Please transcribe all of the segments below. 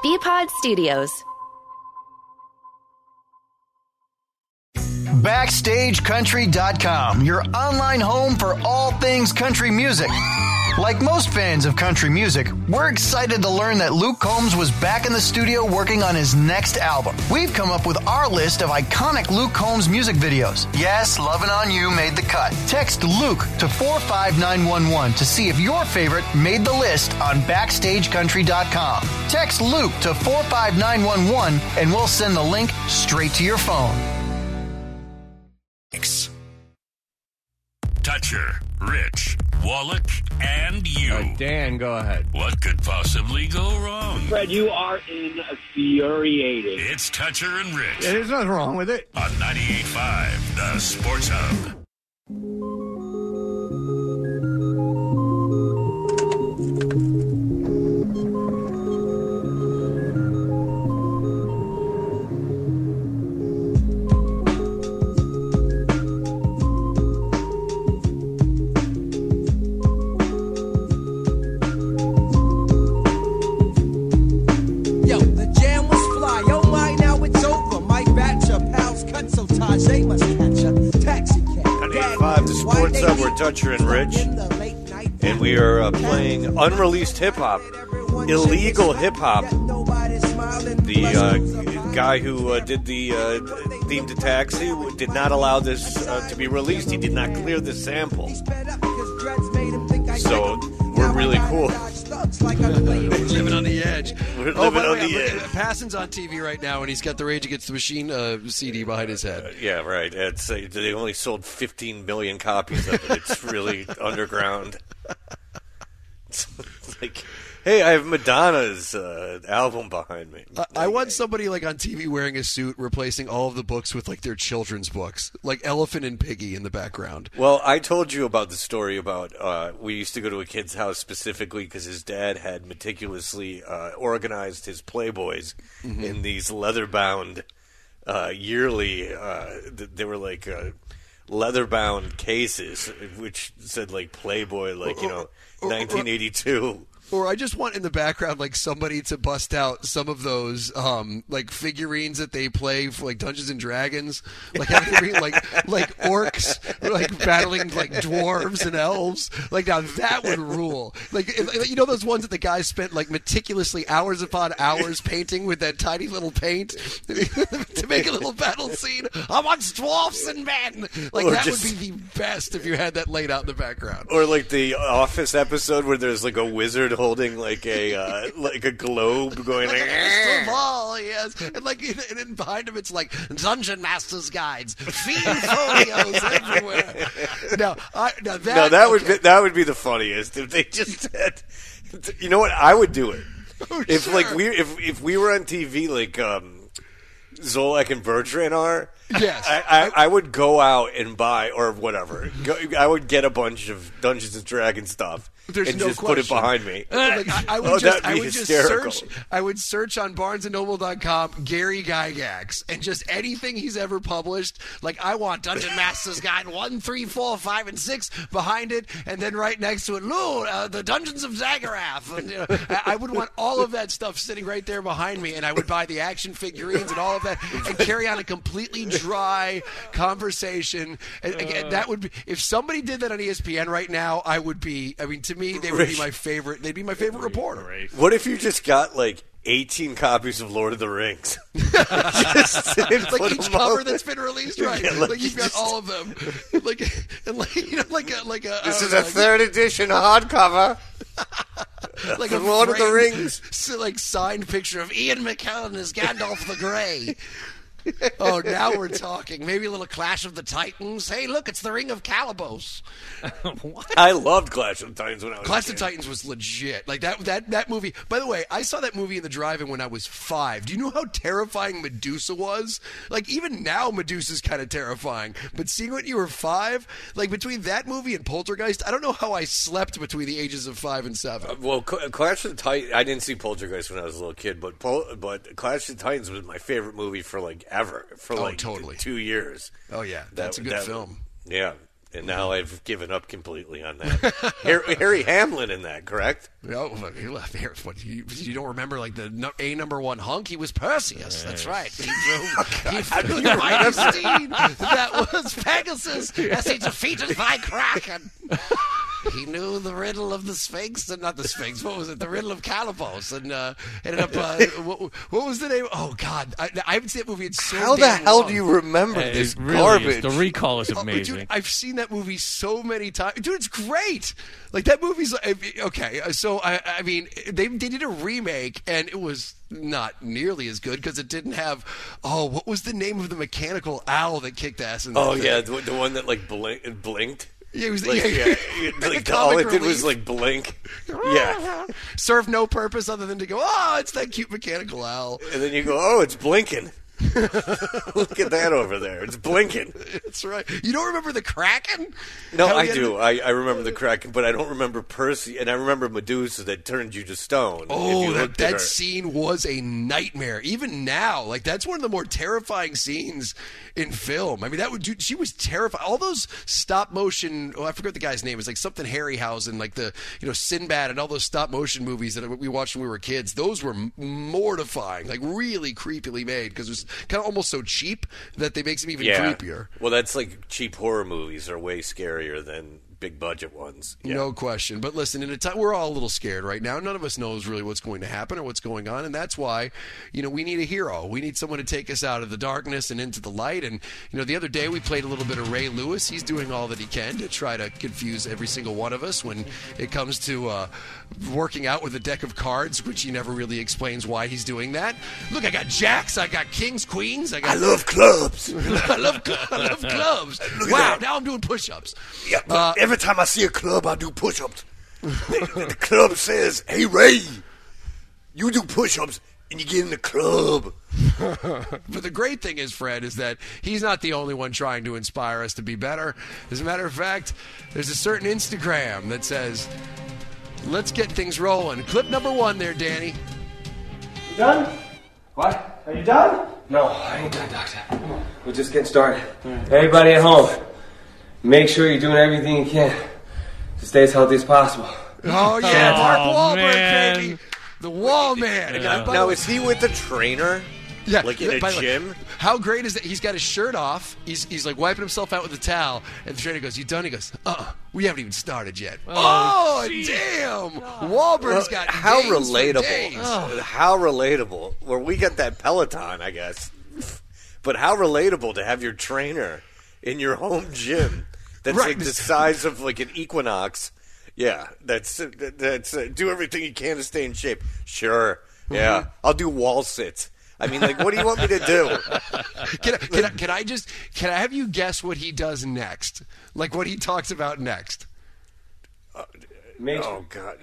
BPod Studios. BackstageCountry.com, your online home for all things country music. Like most fans of country music, we're excited to learn that Luke Combs was back in the studio working on his next album. We've come up with our list of iconic Luke Combs music videos. Yes, Lovin' On You made the cut. Text Luke to 45911 to see if your favorite made the list on BackstageCountry.com. Text Luke to 45911 and we'll send the link straight to your phone. Toucher, Rich, Wallach, and you. Dan, go ahead. What could possibly go wrong? Fred, you are infuriating. It's Toucher and Rich. Yeah, there's nothing wrong with it. On 98.5, The Sports Hub. Toucher and Rich, and we are playing unreleased hip-hop, illegal hip-hop. The guy who did the theme to Taxi did not allow this to be released. He did not clear the sample. So we're really cool. We're living on the edge. We're living on the edge. Passon's on TV right now, and he's got the Rage Against the Machine CD behind his head. Yeah, right. It's, they only sold 15 million copies of it. It's really underground. It's like, hey, I have Madonna's album behind me. I want somebody like on TV wearing a suit replacing all of the books with like their children's books, like Elephant and Piggy in the background. Well, I told you about the story about we used to go to a kid's house specifically because his dad had meticulously organized his Playboys in these leather-bound yearly. They were like leather-bound cases, which said like Playboy, like 1982. Or I just want in the background like somebody to bust out some of those like figurines that they play for like Dungeons and Dragons, like like orcs like battling like dwarves and elves. Like now that would rule. Like you know those ones that the guys spent like meticulously hours upon hours painting with that tiny little paint to make a little battle scene amongst dwarfs and men. Like or that would be the best if you had that laid out in the background. Or like the Office episode where there's like a wizard holding like a globe going like a ball, yes, and like and then behind him it's like Dungeon Master's guides, fiend folios everywhere. That would be the funniest if they just said, you know what, I would do it if sure. Like if we were on TV like Zolak and Bertrand are. Yes, I would go out and buy or whatever. I would get a bunch of Dungeons and Dragons stuff. There's and no just question. Put it behind me. Like, I would search on BarnesandNoble.com Gary Gygax and just anything he's ever published. Like I want Dungeon Master's Guide 1, 3, 4, 5, and 6 behind it, and then right next to it, the Dungeons of Zagorath. And, I would want all of that stuff sitting right there behind me, and I would buy the action figurines and all of that, and carry on a completely dry conversation. And again, that would be if somebody did that on ESPN right now. I would be. I mean, to me, they would be my favorite. They'd be my favorite reporter. What if you just got like 18 copies of Lord of the Rings? Like each cover that's been released, right? Yeah, like you've got all of them. Like and like a. This is a third edition hardcover. Like a Lord of the Rings, like signed picture of Ian McKellen as Gandalf the Grey. Oh, now we're talking. Maybe a little Clash of the Titans. Hey, look, it's the Ring of Calibos. What? I loved Clash of the Titans when I was Clash of the Titans was legit. Like that movie. By the way, I saw that movie in the drive-in when I was 5. Do you know how terrifying Medusa was? Like even now, Medusa's kind of terrifying. But seeing when you were 5, like between that movie and Poltergeist, I don't know how I slept between the ages of 5 and 7. Well, Clash of the Titans. I didn't see Poltergeist when I was a little kid, but Clash of the Titans was my favorite movie for like ever for like totally 2 years. Oh yeah, that's a good film. Yeah, And now I've given up completely on that. Harry Hamlin in that, correct? No, he left there. What, you don't remember, like, the number one hunk? He was Perseus. That's right. He flew the mighty steed that was Pegasus as he defeated thy Kraken. He knew the riddle of the Sphinx, and not the Sphinx. What was it? The riddle of Calibos, and ended up. What was the name? Oh God, I haven't seen that movie in so. How the hell do you remember this garbage? The recall is amazing. Dude, I've seen that movie so many times. Dude, it's great. Like that movie's okay. So I mean, they did a remake, and it was not nearly as good because it didn't have. Oh, what was the name of the mechanical owl that kicked ass in that thing? Yeah, the one that like blinked. Yeah, it was like, like all it did was like blink. Yeah, served no purpose other than to go, oh, it's that cute mechanical owl. And then you go, oh, it's blinking. Look at that over there. It's blinking. That's right. You don't remember the Kraken? No, I do. I remember the Kraken, but I don't remember Percy, and I remember Medusa that turned you to stone. Oh, that scene was a nightmare. Even now, like that's one of the more terrifying scenes in film. I mean, she was terrified. All those stop motion. Oh, I forget what the guy's name is. Like something Harryhausen, like the Sinbad and all those stop motion movies that we watched when we were kids. Those were mortifying, like really creepily made because it was kind of almost so cheap that they makes them even creepier. Well, that's like cheap horror movies are way scarier than big budget ones. Yeah. No question. But listen, in a time we're all a little scared right now. None of us knows really what's going to happen or what's going on, and that's why we need a hero. We need someone to take us out of the darkness and into the light. And the other day we played a little bit of Ray Lewis. He's doing all that he can to try to confuse every single one of us when it comes to working out with a deck of cards, which he never really explains why he's doing that. Look, I got jacks, I got kings, queens, I love clubs. I love clubs. Wow, now I'm doing push-ups. Yeah, every time I see a club, I do push-ups. The club says, hey, Ray, you do push-ups and you get in the club. But the great thing is, Fred, is that he's not the only one trying to inspire us to be better. As a matter of fact, there's a certain Instagram that says, let's get things rolling. Clip number 1 there, Danny. You done? What? Are you done? No, I ain't done, Doctor. We're just getting started. Everybody at home, make sure you're doing everything you can to stay as healthy as possible. Oh, yeah, Mark Wahlberg, baby. The Wall Man. Yeah. Now, is he with the trainer? Yeah, like in a gym. How great is that? He's got his shirt off. He's like wiping himself out with a towel, and the trainer goes, "You done?" He goes, we haven't even started yet." Oh damn! Wahlberg's got how days relatable. For days. How relatable. Well, we got that Peloton, I guess, but how relatable to have your trainer in your home gym. That's right. Like the size of like an Equinox. Yeah, that's do everything you can to stay in shape. Sure. Yeah, I'll do wall sits. I mean, like, what do you want me to do? Can I have you guess what he does next? Like what he talks about next? Oh God,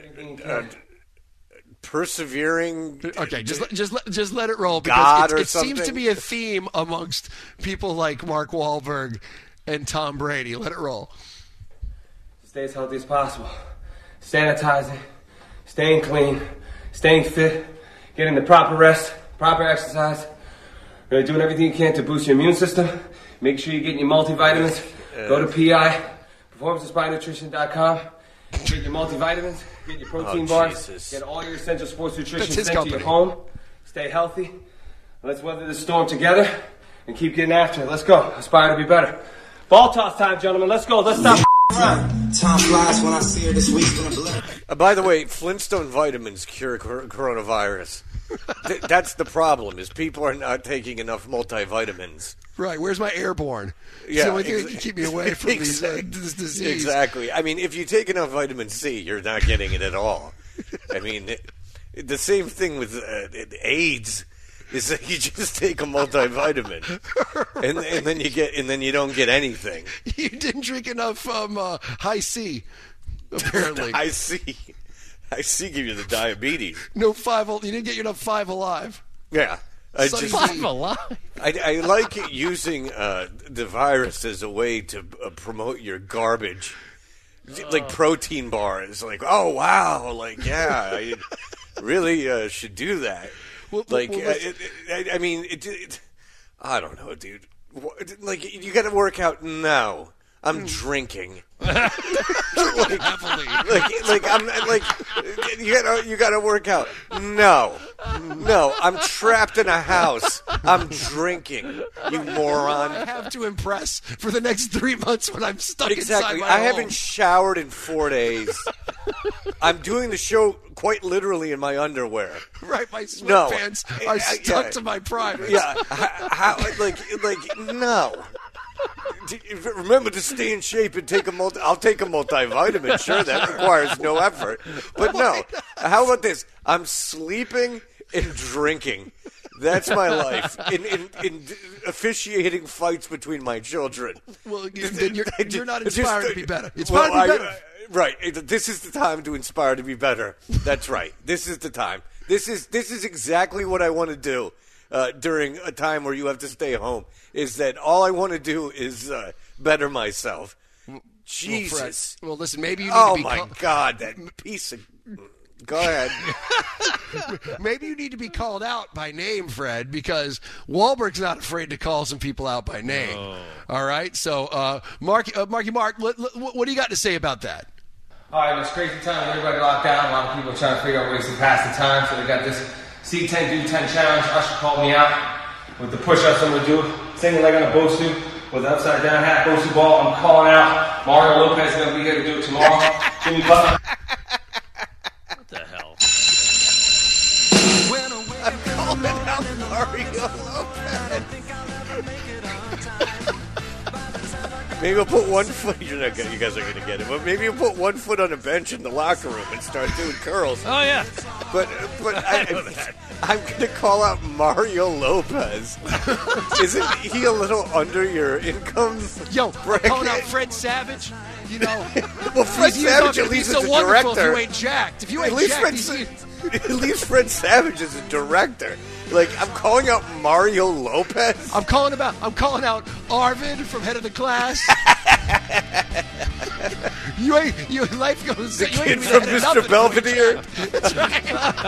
persevering. Okay, just let it roll because it seems to be a theme amongst people like Mark Wahlberg and Tom Brady. Let it roll. Stay as healthy as possible. Sanitizing, staying clean, staying fit, getting the proper rest. Proper exercise. Really doing everything you can to boost your immune system. Make sure you're getting your multivitamins. Go to PI, performanceinspirednutrition.com. Get your multivitamins. Get your protein bars. Jesus. Get all your essential sports nutrition sent to your home. Stay healthy. Let's weather this storm together and keep getting after it. Let's go. Aspire to be better. Ball toss time, gentlemen. Let's go. Let's stop. Time flies when I see her this week. By the way, Flintstone vitamins cure coronavirus. That's the problem, is people are not taking enough multivitamins. Right. Where's my Airborne? Yeah, so can keep me away from this disease. Exactly. I mean, if you take enough vitamin C, you're not getting it at all. I mean, the same thing with AIDS is that you just take a multivitamin, and then you don't get anything. You didn't drink enough High C, apparently. High C give you the diabetes. No you didn't get enough 5 Alive. Yeah. Five Alive. I like using the virus as a way to promote your garbage. Like protein bars. Like, oh, wow. Like, yeah, I really should do that. I mean, I don't know, dude. Like, you got to work out now. I'm drinking. Happily. You gotta work out. No, I'm trapped in a house. I'm drinking. You moron. I have to impress for the next 3 months when I'm stuck Exactly. inside my I home. haven't showered in 4 days. I'm doing the show quite literally in my underwear. Right, my sweatpants are stuck to my private. Yeah, no. Remember to stay in shape and take I'll take a multivitamin. Sure, that requires no effort. But no. How about this? I'm sleeping and drinking. That's my life. In officiating fights between my children. Well, then you're not inspired to be better. Inspired to be better. Right. This is the time to inspire to be better. That's right. This is the time. This is exactly what I want to do during a time where you have to stay home. Is that all I want to do is better myself. Jesus. Well, listen, maybe you need to be... Oh, my God, that piece of... Go ahead. Maybe you need to be called out by name, Fred, because Wahlberg's not afraid to call some people out by name. Oh. All right? So, Mark, what do you got to say about that? All right, it's crazy time. Everybody locked down. A lot of people trying to figure out ways to pass the time. So we got this C10 Do 10 challenge. Usher called me out with the push-ups I'm going to do. Single leg on a Bosu with the upside down half Bosu ball. I'm calling out. Mario Lopez is going to be here to do it tomorrow. Jimmy Butler. What the hell? I'm calling out Mario Lopez. Maybe I'll put one foot. You guys are going to get it, but maybe you'll put one foot on a bench in the locker room and start doing curls. Oh yeah, but I'm going to call out Mario Lopez. Isn't he a little under your income? Yo, calling out Fred Savage. You know, well, Fred Savage at least is a director. If you ain't jacked, at least Fred Savage is a director. Like, I'm calling out Mario Lopez. I'm calling out Arvid from Head of the Class. Your life goes. The kid from Mr. Belvedere. That's right.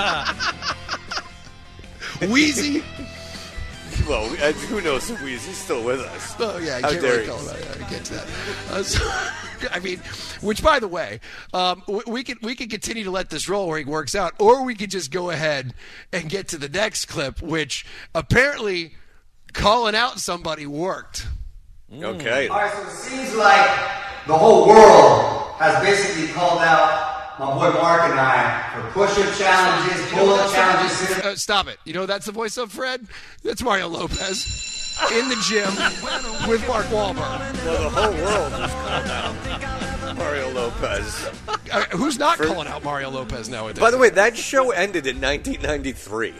Wheezy. Well, who knows if Wheezy's still with us? Oh yeah, I How can't dare really call get to that. I mean, which by the way, we could continue to let this roll where he works out, or we could just go ahead and get to the next clip, which apparently calling out somebody worked. Okay. All right, so it seems like the whole world has basically called out my boy Mark and I for push-up challenges, pull-up challenges. Stop it. You know that's the voice of Fred? That's Mario Lopez. In the gym with Mark Wahlberg. Well, the whole world is called out Mario Lopez. Who's not calling out Mario Lopez nowadays? By the way, that show ended in 1993.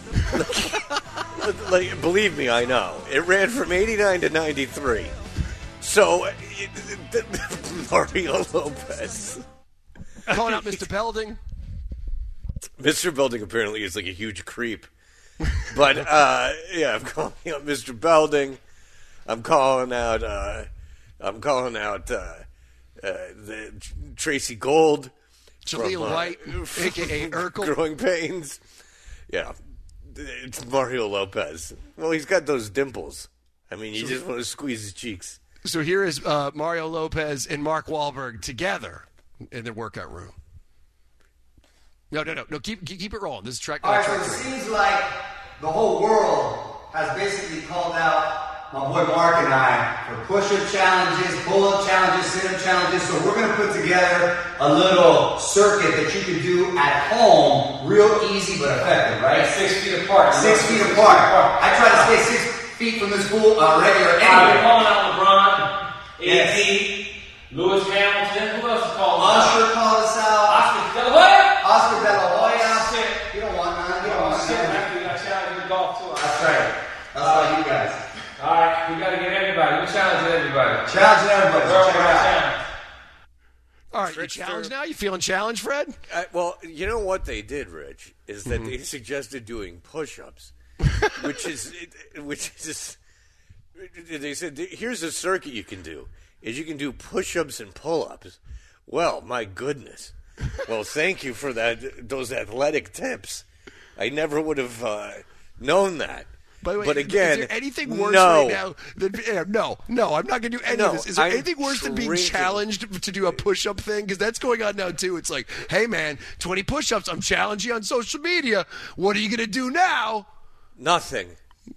Believe me, I know. It ran from 89 to 93. So, Mario Lopez. Calling out Mr. Belding. Mr. Belding apparently is like a huge creep. But I'm calling out Mr. Belding. I'm calling out the Tracy Gold, Jaleel White, aka Urkel, Growing Pains. Yeah, it's Mario Lopez. Well, he's got those dimples. I mean, you just want to squeeze his cheeks. So here is Mario Lopez and Mark Wahlberg together in their workout room. No. Keep it rolling. This is track. All right, so it seems like the whole world has basically called out my boy Mark and I for push-up challenges, pull-up challenges, sit-up challenges. So we're going to put together a little circuit that you can do at home, real easy but effective, right? 6 feet apart. 6 feet apart. I try to stay 6 feet from this pool regular anyway. We're calling out LeBron, AD, Lewis Hamilton. Who else is calling us out? Usher called us out. Oscar De La Hoya. Oscar De La Hoya. Shit. You don't want none. You don't want Shit, none. man. We got challenging the golf too. That's right. That's all you guys. All right, we got to get everybody. We're challenging everybody. Challenging everybody. So check it out. All right, you challenged now? You feeling challenged, Fred? Well, you know what they did, Rich, is that they suggested doing push-ups, which is they said, here's a circuit you can do, is you can do push-ups and pull-ups. Well, my goodness. Well, thank you for those athletic tips. I never would have known that. By the way, but again, is there anything worse right now than no, I'm not going to do any of this. Is there anything worse than being challenged to do a push-up thing? Because that's going on now too. It's like, hey man, 20 push-ups. I'm challenging you on social media. What are you going to do now? Nothing.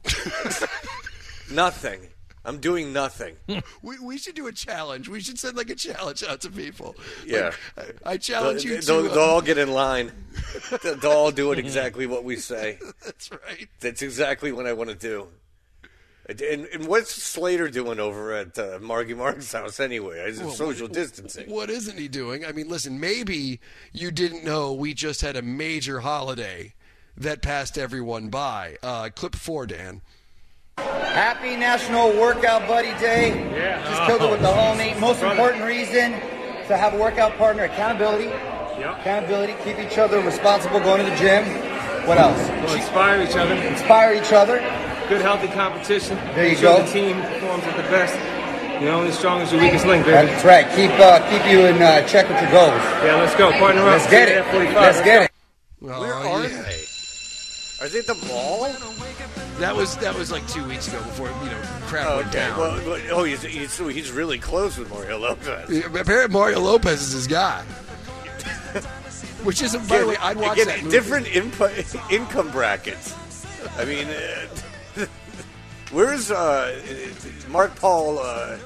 Nothing. I'm doing nothing. We should do a challenge. We should send a challenge out to people. Yeah. I challenge you to... They'll all get in line. They'll all do it exactly what we say. That's right. That's exactly what I want to do. And what's Slater doing over at Marky Mark's house anyway? Social distancing. What isn't he doing? I mean, listen, maybe you didn't know we just had a major holiday that passed everyone by. Clip 4, Dan. Happy National Workout Buddy Day. Yeah. Just killed it with the homie. Most important reason to have a workout partner, accountability. Yep. Accountability, keep each other responsible, going to the gym. What else? We'll inspire each other. Inspire each other. Good, healthy competition. There you Ensure go. The team performs at the best. You're only as strong as your weakest link, baby. That's right. Keep you in check with your goals. Yeah, let's go. Partner up. Let's get it. Let's get it. Where are they? Are they at the mall? That was like 2 weeks ago before crap went down. Well, he's really close with Mario Lopez. Apparently, Mario Lopez is his guy. Which isn't, by the way, I'd watch that movie. Different income brackets. I mean, where's Mark Paul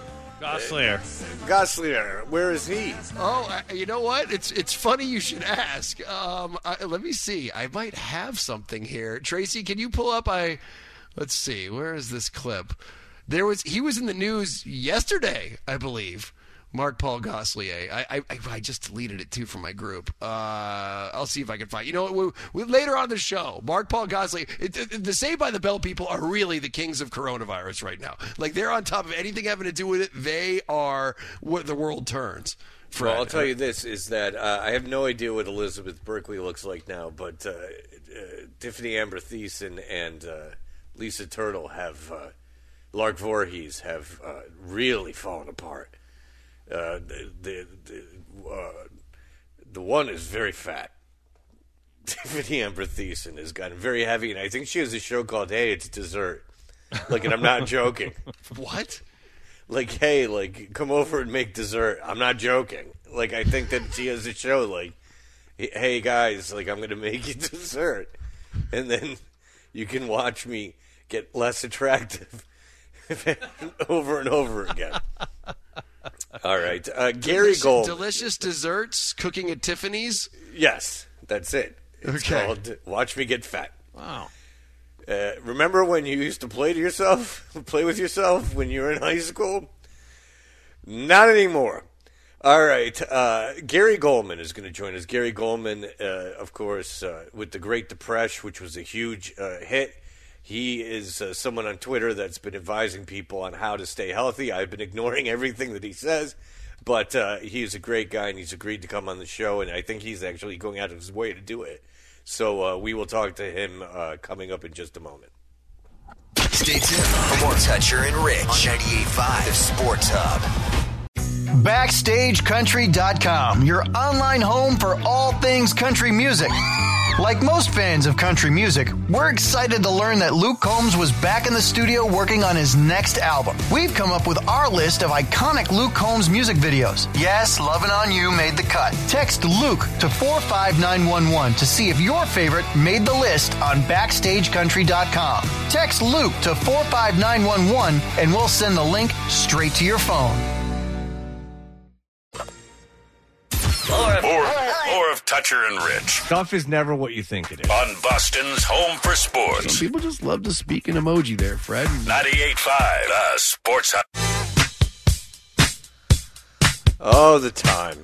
Gosselaar? Where is he? Oh, you know what? It's funny you should ask. Let me see. I might have something here. Tracy, can you pull up? Let's see. Where is this clip? He was in the news yesterday, I believe. Mark Paul Gosselaar. I just deleted it too from my group. I'll see if I can find. You know what? We later on the show, Mark Paul Gosselaar. The Saved by the Bell people are really the kings of coronavirus right now. Like, they're on top of anything having to do with it. They are what the world turns. Fred. Well, I'll tell you this, is that I have no idea what Elizabeth Berkley looks like now, but Tiffany Amber Thiessen and Lisa Turtle Lark Voorhees have really fallen apart. The one is very fat. Tiffany Amber Thiessen has gotten very heavy, and I think she has a show called Hey, It's Dessert. Like, and I'm not joking. What? Like, hey, like, come over and make dessert. I'm not joking. Like, I think that she has a show like, hey, guys, like, I'm going to make you dessert. And then you can watch me get less attractive over and over again. All right. Gary Goldman. Delicious desserts, cooking at Tiffany's? Yes, that's it. It's called Watch Me Get Fat. Wow. Remember when you used to play with yourself when you were in high school? Not anymore. All right. Gary Goldman is going to join us. Gary Goldman, of course, with The Great Depression, which was a huge hit. He is someone on Twitter that's been advising people on how to stay healthy. I've been ignoring everything that he says, but he's a great guy, and he's agreed to come on the show, and I think he's actually going out of his way to do it. So we will talk to him coming up in just a moment. Stay tuned for more Toucher and Rich on 98.5 The Sports Hub. BackstageCountry.com, your online home for all things country music. Like most fans of country music, we're excited to learn that Luke Combs was back in the studio working on his next album. We've come up with our list of iconic Luke Combs music videos. Yes, Lovin' On You made the cut. Text Luke to 45911 to see if your favorite made the list on BackstageCountry.com. Text Luke to 45911 and we'll send the link straight to your phone. More of Toucher and Rich. Stuff is never what you think it is. On Boston's Home for Sports. Some people just love to speak in emoji there, Fred. 98.5 The Sports Hub. Oh, the time.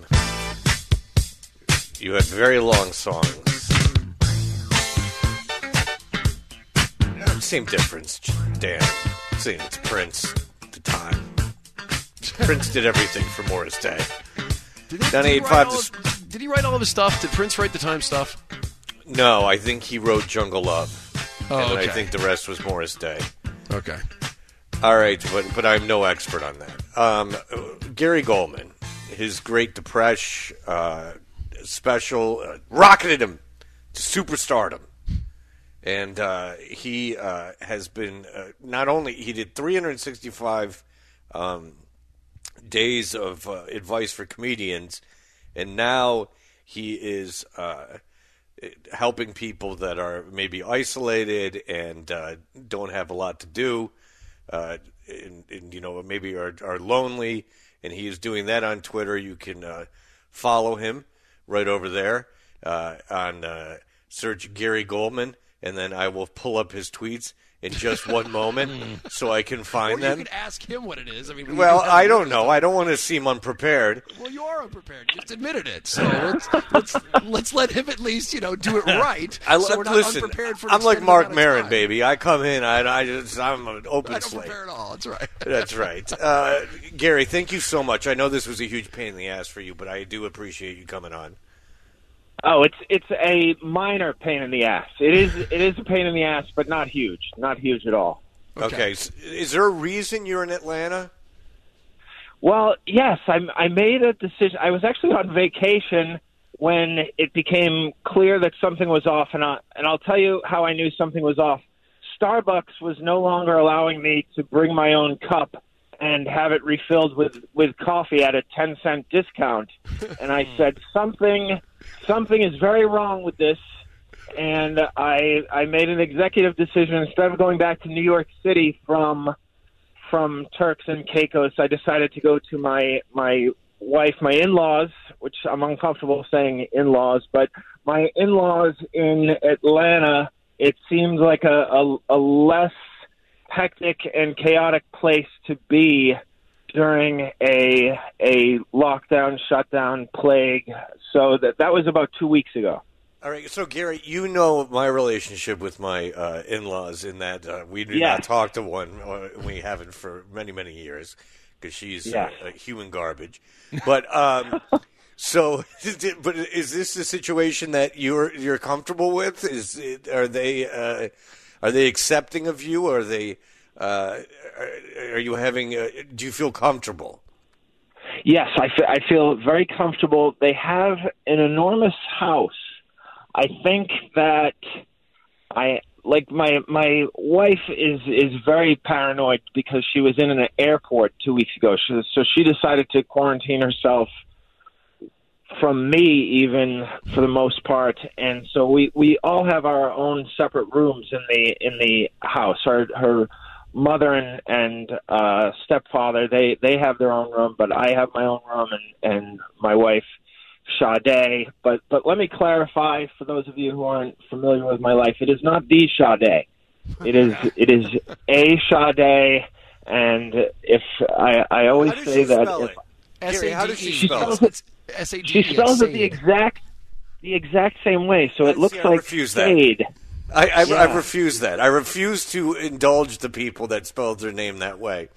You had very long songs. Same difference, Dan. Same, it's Prince. The time. Prince did everything for Morris Day. Did he write all of his stuff? Did Prince write the time stuff? No, I think he wrote Jungle Love. Oh, and okay. I think the rest was Morris Day. Okay. All right, but I'm no expert on that. Gary Goldman, his Great Depression special, rocketed him to superstardom. And he has been not only he did 365 days of advice for comedians, and now he is helping people that are maybe isolated and don't have a lot to do, and maybe are lonely. And he is doing that on Twitter. You can follow him right over there on search Gary Goldman. And then I will pull up his tweets in just one moment so I can find them. You could ask him what it is. I mean, I don't know. I don't want to seem unprepared. Well, you are unprepared. You just admitted it. So let's let him at least, do it right. So we're not unprepared for. I'm like Mark Maron, baby. I come in. I'm an open slate. I don't prepare at all. That's right. That's right. Gary, thank you so much. I know this was a huge pain in the ass for you, but I do appreciate you coming on. Oh, it's a minor pain in the ass. It is a pain in the ass, but not huge at all. Okay. Is there a reason you're in Atlanta? Well, yes, I made a decision. I was actually on vacation when it became clear that something was off, and I'll tell you how I knew something was off. Starbucks was no longer allowing me to bring my own cup and have it refilled with coffee at a 10-cent discount, and I said something is very wrong with this, and I made an executive decision. Instead of going back to New York City from Turks and Caicos, I decided to go to my wife, my in-laws, which I'm uncomfortable saying in-laws, but my in-laws in Atlanta. It seems like a less hectic and chaotic place to be during a lockdown, shutdown, plague. So that was about 2 weeks ago. All right. So, Gary, you know my relationship with my in-laws in that we do not talk to one. We haven't for many, many years because she's human garbage. But so, but is this a situation that you're comfortable with? Are they accepting of you? Are they? Are you having? Do you feel comfortable? Yes, I feel very comfortable. They have an enormous house. I think that my wife is very paranoid because she was in an airport 2 weeks ago. So she decided to quarantine herself from me, even for the most part. And so we all have our own separate rooms in the house. Her mother and stepfather, they have their own room, but I have my own room, and my wife, Sade. But let me clarify for those of you who aren't familiar with my life, it is not the Sade. It is a Sade, and if I always say that if Gary, how does she spell it? She spells it the exact same way, so it looks like Sade. I refuse that. I refuse to indulge the people that spelled their name that way.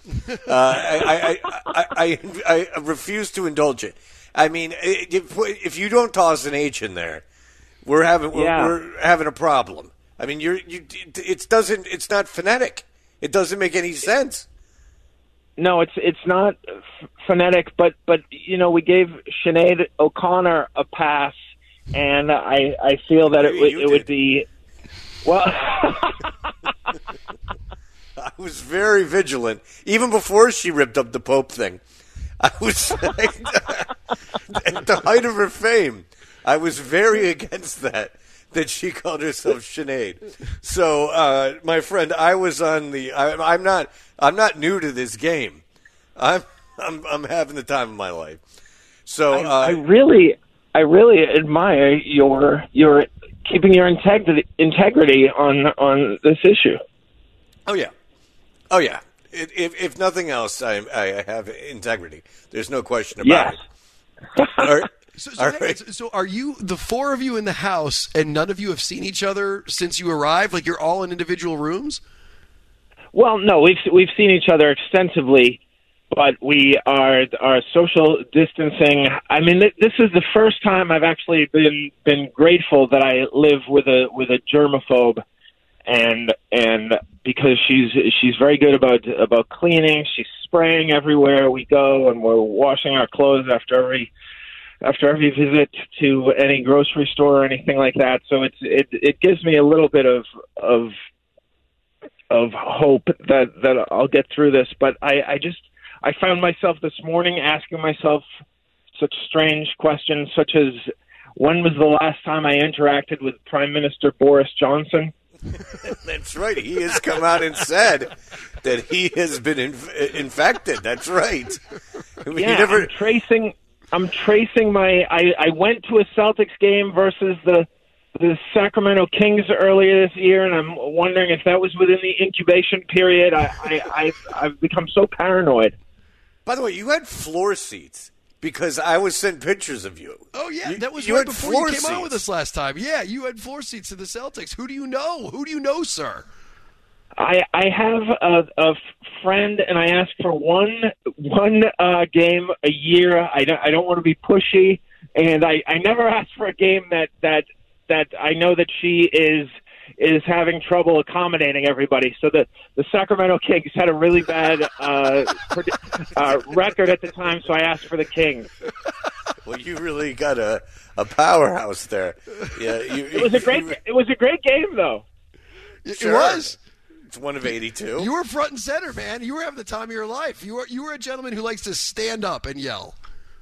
I refuse to indulge it. I mean, if you don't toss an H in there, we're having a problem. I mean, it's not phonetic. It doesn't make any sense. No, it's not phonetic, but we gave Sinead O'Connor a pass, and I feel that it would be. Well, I was very vigilant, even before she ripped up the Pope thing. I was at the height of her fame. I was very against that she called herself Sinead. So, my friend, I was on the. I'm not new to this game. I'm having the time of my life. So I really admire your keeping your integrity on this issue. Oh yeah. If nothing else, I have integrity. There's no question about it. All right. So are you, the four of you in the house, and none of you have seen each other since you arrived? Like, you're all in individual rooms? Well, no, we've seen each other extensively, but we are social distancing. I mean, this is the first time I've actually been grateful that I live with a germaphobe, and because she's very good about cleaning. She's spraying everywhere we go, and we're washing our clothes after after every visit to any grocery store or anything like that. So it gives me a little bit of hope that I'll get through this. But I found myself this morning asking myself such strange questions, such as, when was the last time I interacted with Prime Minister Boris Johnson? That's right. He has come out and said that he has been infected. That's right. Yeah, I'm tracing my. I went to a Celtics game versus the Sacramento Kings earlier this year, and I'm wondering if that was within the incubation period. I've become so paranoid. By the way, you had floor seats because I was sent pictures of you. Oh, yeah, that was right before you came on with us last time. Yeah, you had floor seats to the Celtics. Who do you know? Who do you know, sir? I have a friend, and I ask for one game a year. I don't want to be pushy, and I never ask for a game that I know that she is having trouble accommodating everybody. So the Sacramento Kings had a really bad record at the time, so I asked for the Kings. Well, you really got a powerhouse there. Yeah, it was a great game, though. Sure. It was. It's one of 82. You were front and center, man. You were having the time of your life. You were a gentleman who likes to stand up and yell.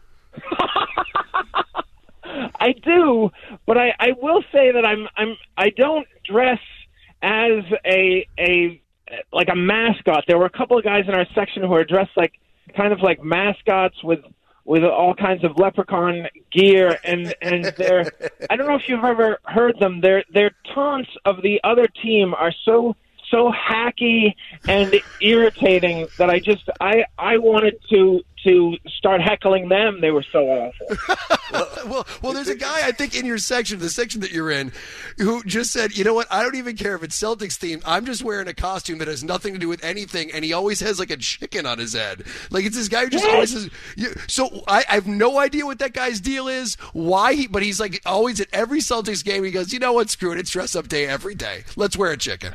I do, but I will say that I don't dress as a mascot. There were a couple of guys in our section who are dressed kind of like mascots with all kinds of leprechaun gear, and they're, I don't know if you've ever heard them. Their taunts of the other team are so hacky and irritating that I wanted to start heckling them. They were so awful. Well, there's a guy, I think, in your section, the section that you're in, who just said, you know what, I don't even care if it's Celtics themed. I'm just wearing a costume that has nothing to do with anything, and he always has like a chicken on his head. Like, it's this guy who just always says, so I have no idea what that guy's deal is, but he's like always at every Celtics game, he goes, you know what, screw it, it's dress up day every day. Let's wear a chicken.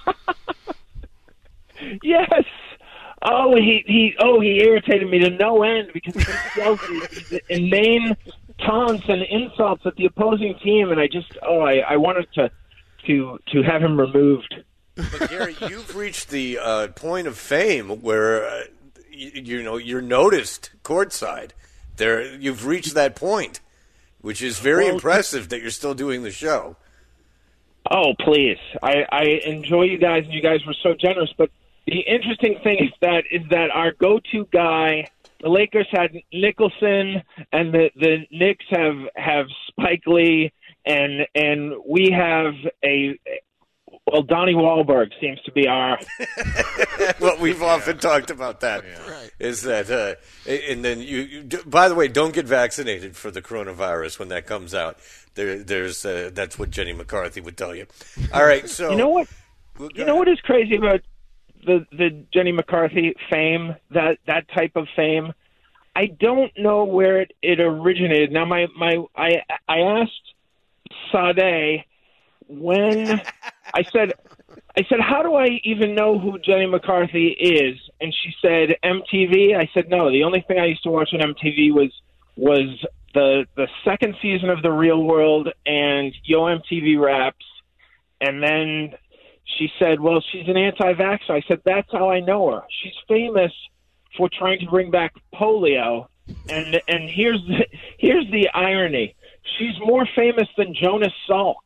Yes. Oh, he irritated me to no end because he yells these inane taunts and insults at the opposing team, and I wanted to have him removed. But Gary, you've reached the point of fame where you're noticed courtside. You've reached that point, which is very impressive that you're still doing the show. Oh, please! I enjoy you guys, and you guys were so generous, but. The interesting thing is that our go-to guy, the Lakers had Nicholson, and the Knicks have Spike Lee, and we have Donnie Wahlberg seems to be our. Well, we've often talked about that. Yeah. Right. Is that and then you by the way, don't get vaccinated for the coronavirus when that comes out. There's that's what Jenny McCarthy would tell you. All right, so you know what? You know what is crazy about the Jenny McCarthy fame, that type of fame? I don't know where it originated. Now, I asked Sade when I said, how do I even know who Jenny McCarthy is? And she said, MTV. I said, no, the only thing I used to watch on MTV was the second season of The Real World and Yo MTV Raps. And then she said, well, she's an anti-vaxxer. I said, that's how I know her. She's famous for trying to bring back polio. And here's the irony. She's more famous than Jonas Salk.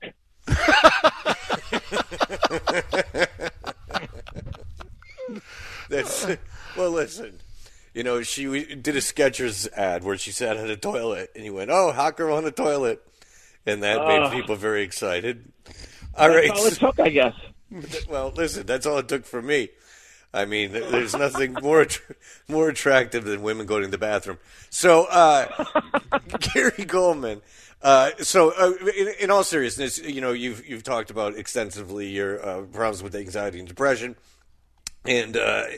Well, listen. You know, she did a Skechers ad where she sat on a toilet, and you went, oh, hot girl on a toilet. And that made people very excited. All right. That's all it took, I guess. Well, listen, that's all it took for me. I mean, there's nothing more attractive than women going to the bathroom. So, Gary Goldman. In all seriousness, you know, you've talked about extensively your problems with anxiety and depression, and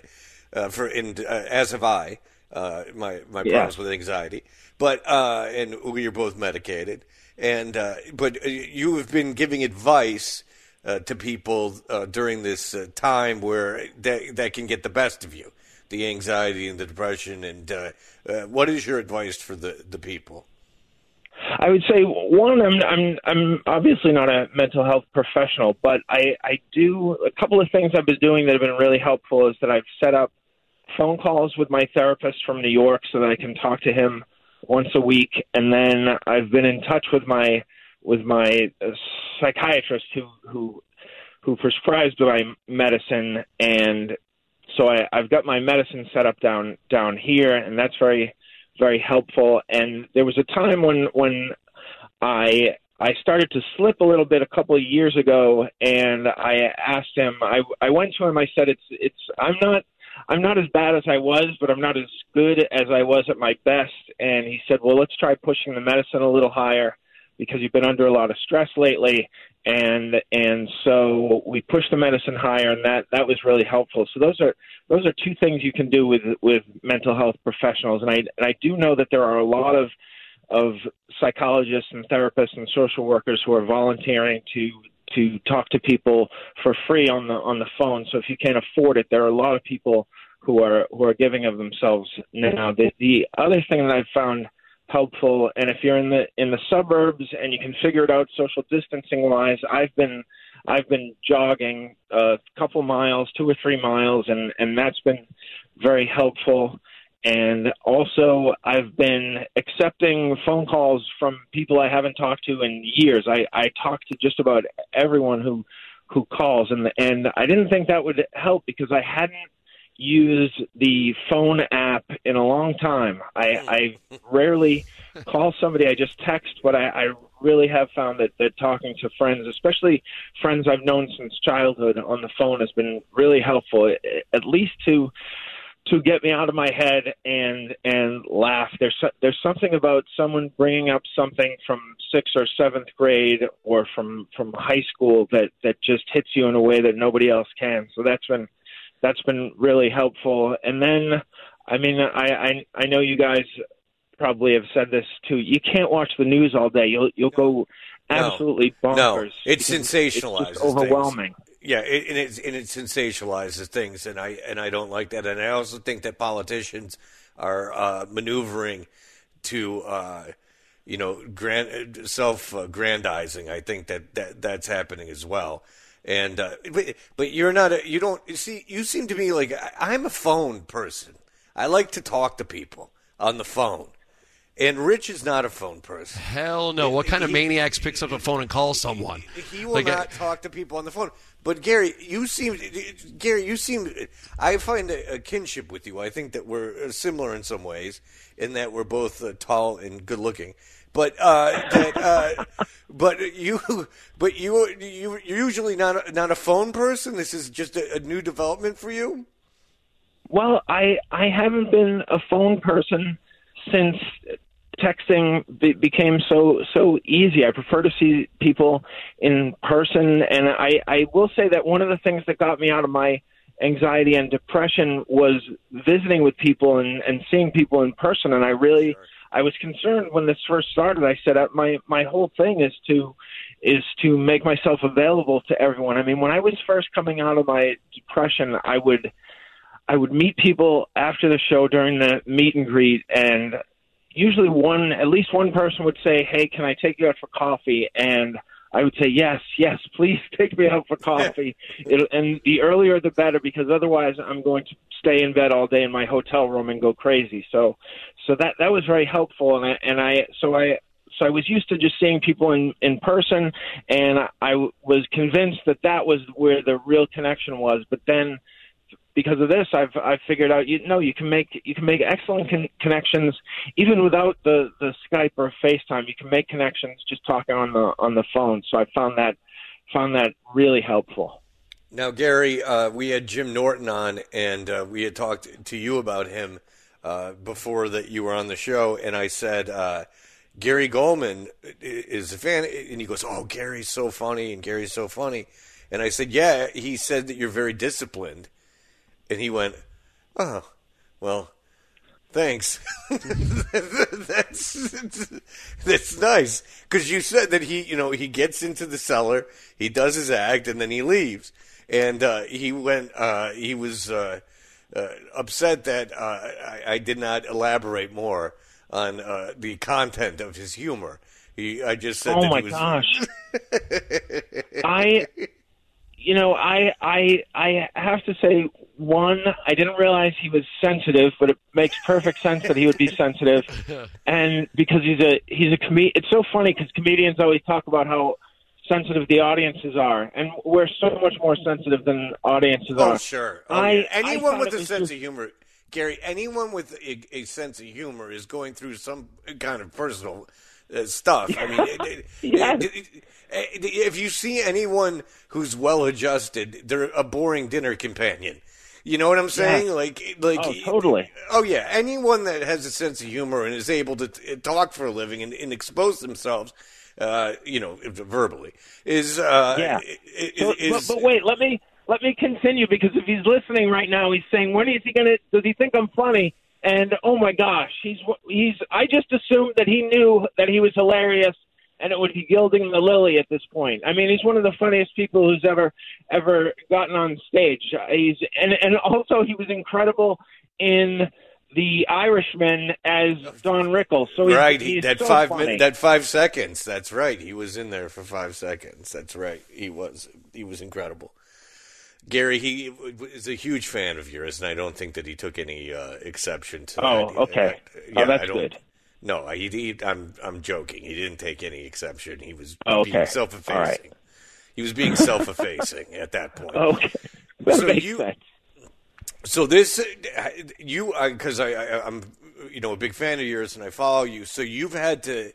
as have I, my problems with anxiety. But and you're both medicated, and but you have been giving advice to people during this time where that can get the best of you, the anxiety and the depression. And what is your advice for the people? I would say, one, I'm obviously not a mental health professional, but I do a couple of things I've been doing that have been really helpful is that I've set up phone calls with my therapist from New York so that I can talk to him once a week, and then I've been in touch with my psychiatrist who prescribes my medicine, and so I've got my medicine set up down here, and that's very, very helpful. And there was a time when I started to slip a little bit a couple of years ago, and I asked him. I went to him. I said, I'm not as bad as I was, but I'm not as good as I was at my best. And he said, well, let's try pushing the medicine a little higher because you've been under a lot of stress lately. And so we pushed the medicine higher, and that was really helpful. So those are two things you can do with mental health professionals. And I do know that there are a lot of psychologists and therapists and social workers who are volunteering to talk to people for free on the phone. So if you can't afford it, there are a lot of people who are giving of themselves now. The other thing that I've found helpful, and if you're in the suburbs and you can figure it out social distancing wise, I've been jogging a couple miles, 2 or 3 miles, and that's been very helpful. And also, I've been accepting phone calls from people I haven't talked to in years. I talk to just about everyone who calls, and I didn't think that would help because I hadn't used the phone app in a long time. I rarely call somebody. I just text, but I really have found that talking to friends, especially friends I've known since childhood, on the phone has been really helpful, at least to get me out of my head and laugh. There's something about someone bringing up something from 6th or 7th grade or from high school that just hits you in a way that nobody else can. So that's been really helpful. And then, I mean, I know you guys probably have said this too. You can't watch the news all day. You'll go absolutely bonkers. No, it sensationalizes. It's just overwhelming. Things. Yeah, it sensationalizes things, and I don't like that. And I also think that politicians are maneuvering to self-grandizing. I think that's happening as well. And but you're not. You don't see. You seem to be like I'm a phone person. I like to talk to people on the phone. And Rich is not a phone person. Hell no. What kind of maniacs picks up a phone and calls someone? He will not talk to people on the phone. But Gary, you seem. I find a kinship with you. I think that we're similar in some ways, in that we're both tall and good looking. But you're usually not a phone person. This is just a new development for you. Well, I haven't been a phone person since texting became so easy. I prefer to see people in person, and I will say that one of the things that got me out of my anxiety and depression was visiting with people and seeing people in person. And I was concerned when this first started. I said my whole thing is to make myself available to everyone. I mean, when I was first coming out of my depression, I would meet people after the show during the meet and greet, and usually at least one person would say, "Hey, can I take you out for coffee?" And I would say, yes, please take me out for coffee. And the earlier the better, because otherwise I'm going to stay in bed all day in my hotel room and go crazy. So that was very helpful. So I was used to just seeing people in person, and I was convinced that was where the real connection was. But then, because of this, I've figured out you can make excellent connections even without the Skype or FaceTime. You can make connections just talking on the phone. So I found that really helpful. Now, Gary, we had Jim Norton on, and we had talked to you about him before that you were on the show, and I said Gary Goldman is a fan, and he goes, "Oh, Gary's so funny," and Gary's so funny, and I said, "Yeah." He said that you're very disciplined. And he went, "Oh, well, thanks." That's nice, because you said that he gets into the cellar, he does his act, and then he leaves. And he was upset that I did not elaborate more on the content of his humor. I just said Oh that my he was. gosh! I have to say, one, I didn't realize he was sensitive, but it makes perfect sense that he would be sensitive, and because he's a comedian. It's so funny because comedians always talk about how sensitive the audiences are, and we're so much more sensitive than audiences are. Oh, sure. Anyone with a sense of humor, Gary, anyone with a sense of humor is going through some kind of personal stuff. I mean, if you see anyone who's well-adjusted, they're a boring dinner companion. You know what I'm saying? Oh, totally. Oh, yeah. Anyone that has a sense of humor and is able to talk for a living and expose themselves, verbally, is But wait, let me continue, because if he's listening right now, he's saying, "When is he gonna? Does he think I'm funny?" And oh my gosh, he's. I just assumed that he knew that he was hilarious, and it would be gilding the lily at this point. I mean, he's one of the funniest people who's ever gotten on stage. And also he was incredible in The Irishman as Don Rickles. So he's that so 5 funny. minutes, that 5 seconds. That's right. He was in there for 5 seconds. That's right. He was incredible. Gary, he is a huge fan of yours, and I don't think that he took any exception to that. Oh, okay. That's good. No, I'm joking. He didn't take any exception. He was okay. being self-effacing. Right. He was being self-effacing at that point. Okay. That makes sense. So this, because I'm, a big fan of yours, and I follow you. So you've had to,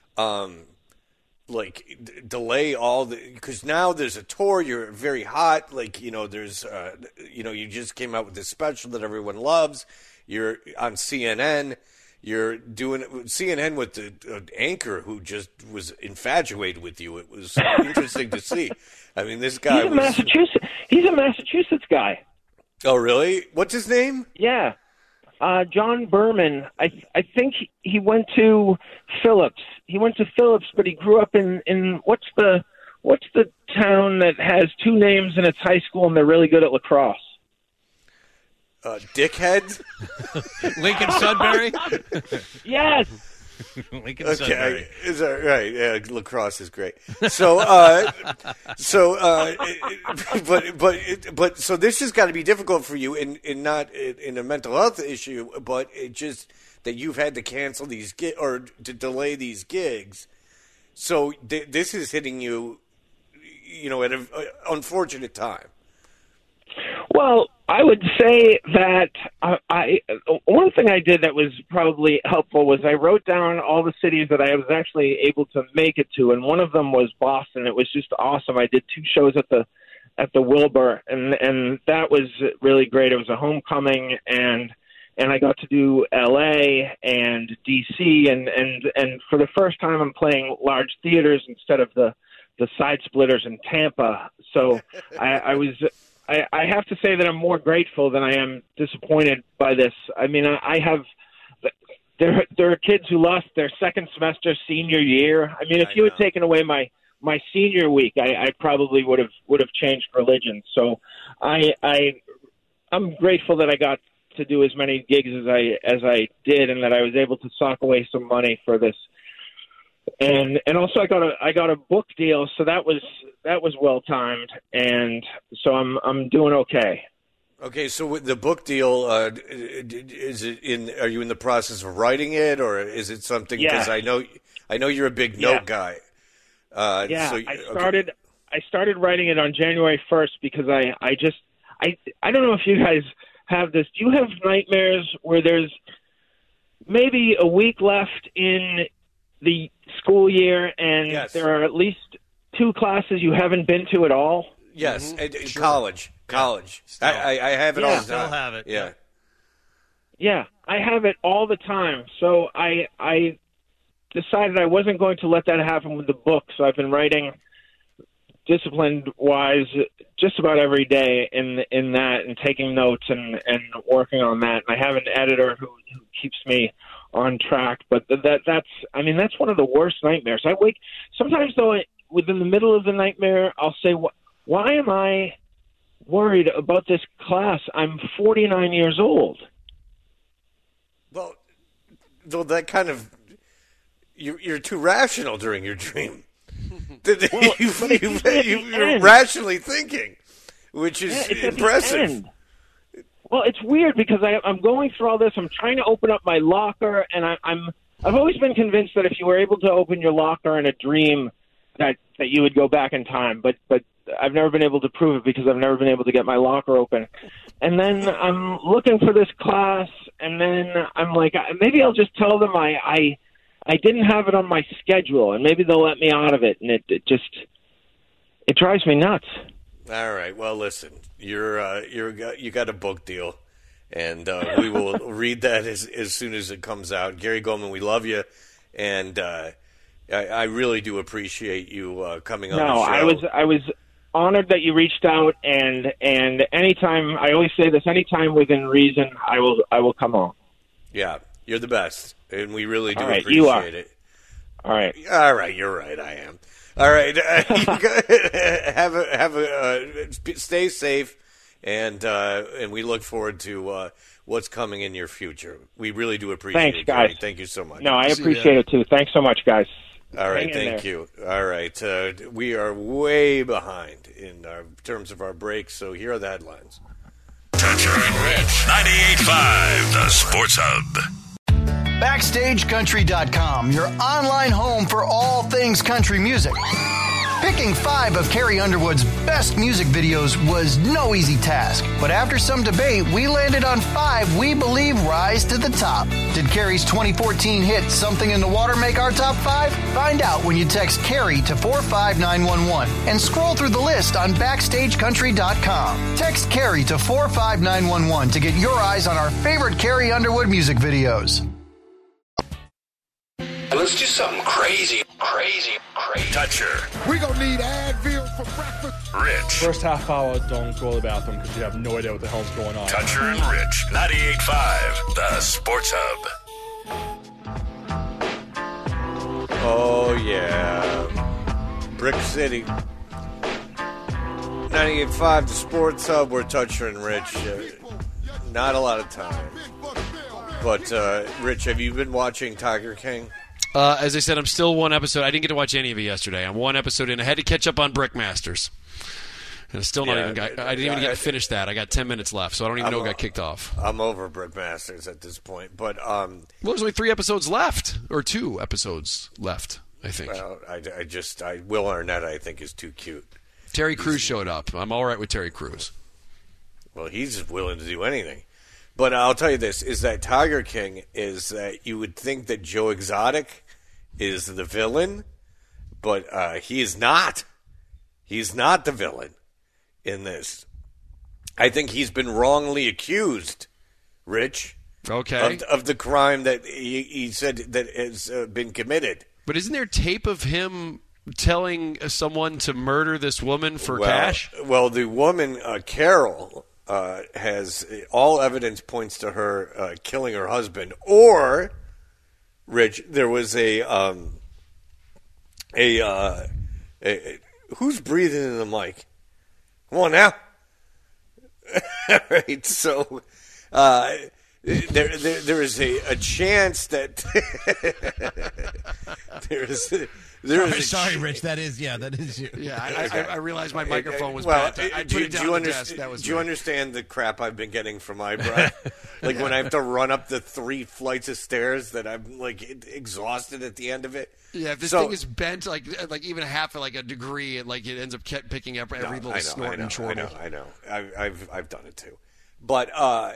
delay all because now there's a tour. You're very hot. There's, you just came out with this special that everyone loves. You're on CNN. You're doing CNN with the anchor who just was infatuated with you. It was interesting to see. I mean, this guy He's a Massachusetts guy. Oh, really? What's his name? Yeah. John Berman. I think he went to Phillips. He went to Phillips, but he grew up in what's the town that has two names in its high school and they're really good at lacrosse? Dickhead? Lincoln Sudbury? Yes. Lincoln Sudbury. Is that right? Yeah, lacrosse is great. So, so this has got to be difficult for you, in not in a mental health issue, but it just that you've had to cancel these or to delay these gigs. So this is hitting you, at an unfortunate time. Well, I would say that one thing I did that was probably helpful was I wrote down all the cities that I was actually able to make it to, and one of them was Boston. It was just awesome. I did 2 shows at the Wilbur, and that was really great. It was a homecoming, and I got to do L.A. and D.C. and for the first time I'm playing large theaters instead of the side splitters in Tampa. So I have to say that I'm more grateful than I am disappointed by this. I mean, there are kids who lost their second semester senior year. I mean, if you had taken away my senior week, I probably would have changed religion. So I'm grateful that I got to do as many gigs as I did, and that I was able to sock away some money for this. And also I got a book deal, so that was well timed, and so I'm doing okay. Okay, so with the book deal, is it in? Are you in the process of writing it, or is it something? Because I know you're a big note guy. I started writing it on January 1st because I don't know if you guys have this. Do you have nightmares where there's maybe a week left in the school year, and there are at least 2 classes you haven't been to at all? Yes, sure. College. I have it all the time. Still have it. Yeah. Yeah, I have it all the time. So I decided I wasn't going to let that happen with the book, so I've been writing disciplined-wise just about every day in that, and taking notes and working on that. And I have an editor who keeps me on track, but that's one of the worst nightmares. I wake sometimes, though, within the middle of the nightmare, I'll say, why am I worried about this class? I'm 49 years old. Well, though that kind of you're too rational during your dream. You're rationally thinking, which is impressive. Well, it's weird because I'm going through all this. I'm trying to open up my locker, and I've always been convinced that if you were able to open your locker in a dream, that you would go back in time. But I've never been able to prove it because I've never been able to get my locker open. And then I'm looking for this class, and then I'm like, maybe I'll just tell them I didn't have it on my schedule, and maybe they'll let me out of it. And it drives me nuts. All right. Well, listen, you got a book deal, and we will read that as soon as it comes out. Gary Goldman, we love you, and I really do appreciate you coming on the show. I was honored that you reached out, and anytime, I always say this, anytime within reason, I will come on. Yeah, you're the best, and we really do appreciate you are. it. All right. All right, you're right. I am. All right. Stay safe, and we look forward to what's coming in your future. We really do appreciate it. Thanks, guys. Gary. Thank you so much. No, I appreciate it too. Thanks so much, guys. All right, thank you. All right, we are way behind in terms of our breaks, so here are the headlines. Toucher and Rich, 98.5, the Sports Hub. BackstageCountry.com, your online home for all things country music. Picking 5 of Carrie Underwood's best music videos was no easy task, but after some debate, we landed on 5 we believe rise to the top. Did Carrie's 2014 hit Something in the Water make our top 5? Find out when you text Carrie to 45911 and scroll through the list on BackstageCountry.com. Text Carrie to 45911 to get your eyes on our favorite Carrie Underwood music videos. Let's do something crazy. Toucher. We're going to need Advil for breakfast. Rich. First half hour, don't go to the bathroom because you have no idea what the hell's going on. Toucher and Rich, 98.5, the Sports Hub. Oh, yeah. Brick City. 98.5, the Sports Hub. We're Toucher and Rich. Not a lot of time. But, Rich, have you been watching Tiger King? As I said, I'm still one episode. I didn't get to watch any of it yesterday. I'm one episode in. I had to catch up on Brickmasters. And it's still not even got, I didn't even get to finish that. I got 10 minutes left, so I don't even know it got kicked off. I'm over Brickmasters at this point. But well, there's only 3 episodes left, or 2 episodes left, I think. Well, Will Arnett, I think, is too cute. Terry Crews showed up. I'm all right with Terry Crews. Well, he's willing to do anything. But I'll tell you this, is that Tiger King is that you would think that Joe Exotic is the villain, but he is not. He's not the villain in this. I think he's been wrongly accused, Rich, of the crime that he said that has been committed. But isn't there tape of him telling someone to murder this woman for cash? Well, the woman, Carol, has all evidence points to her killing her husband. Or, Rich, there was a who's breathing in the mic? Come on now. All right, so there is a chance that Sorry, Rich. That is you. Yeah, I realized my microphone was bad. I put it down on the desk. That was do you understand the crap I've been getting from my breath? Like when I have to run up the 3 flights of stairs that I'm like exhausted at the end of it. Yeah, if this thing is bent like even half a degree, it ends up picking up every little snort and chortle. I know. I've done it too, but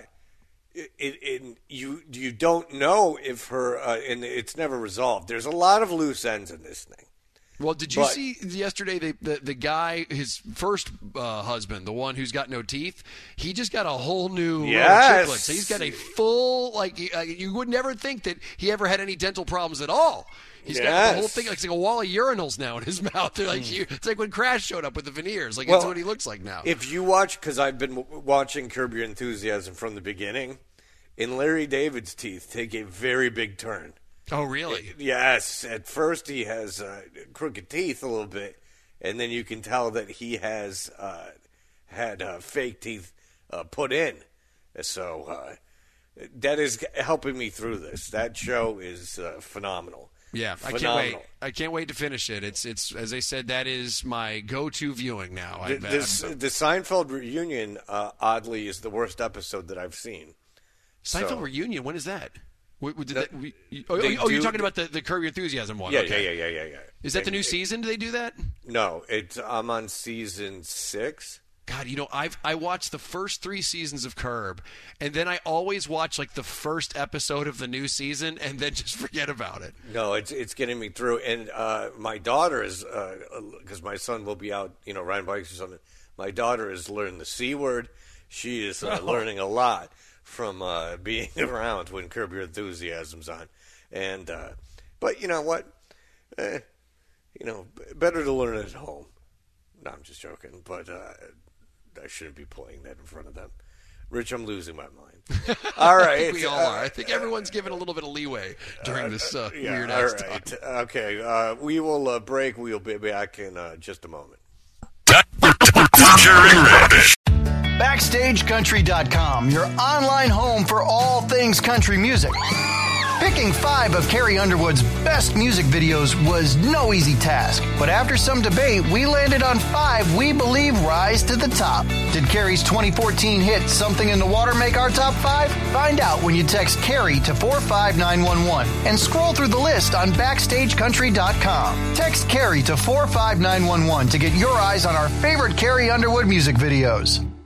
you don't know if her and it's never resolved. There's a lot of loose ends in this thing. Well, did you see yesterday the guy, his first husband, the one who's got no teeth? He just got a whole new chiclet. So he's got a full you would never think that he ever had any dental problems at all. He's got the whole thing like a wall of urinals now in his mouth. They're it's like when Crash showed up with the veneers. That's what he looks like now. If you watch, because I've been watching Curb Your Enthusiasm from the beginning, and Larry David's teeth take a very big turn. Oh, really? Yes. At first he has crooked teeth a little bit, and then you can tell that he has had fake teeth put in. So that is helping me through this. That show is phenomenal. Yeah, phenomenal. I can't wait to finish it. It's as I said, that is my go-to viewing now. The Seinfeld reunion, oddly, is the worst episode that I've seen. Seinfeld reunion. When is that? You're talking about the Curb Your Enthusiasm one. Yeah, okay. yeah. Is that the new season? Do they do that? No, I'm on season 6. God, I watched the first 3 seasons of Curb, and then I always watch like the first episode of the new season, and then just forget about it. No, it's getting me through. And my daughter is, because my son will be out, riding bikes or something. My daughter has learned the C word. She is learning a lot from being around when Curb Your Enthusiasm's on. And but you know what? Better to learn at home. No, I'm just joking, but I shouldn't be playing that in front of them. Rich, I'm losing my mind. All right. I think we all are. I think everyone's given a little bit of leeway during this weird ass time. Okay. We will break. We'll be back in just a moment. BackstageCountry.com, your online home for all things country music. Picking 5 of Carrie Underwood's best music videos was no easy task, but after some debate, we landed on 5 we believe rise to the top. Did Carrie's 2014 hit Something in the Water make our top 5? Find out when you text Carrie to 45911 and scroll through the list on BackstageCountry.com. Text Carrie to 45911 to get your eyes on our favorite Carrie Underwood music videos.